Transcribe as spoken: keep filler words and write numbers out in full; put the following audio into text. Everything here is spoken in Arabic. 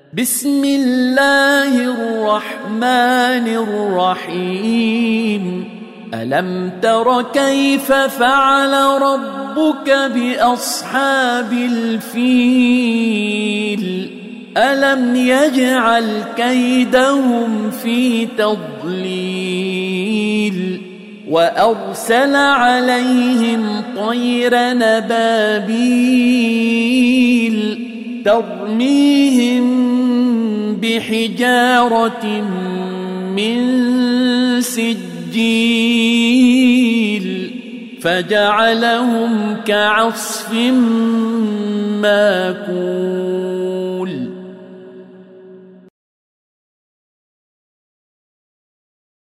بسم الله الرحمن الرحيم ألم تر كيف فعل ربك بأصحاب الفيل ألم يجعل كيدهم في تضليل وأرسل عليهم طيرا أبابيل ترميهم بحجارة من سجيل فجعلهم كعصف ماكون.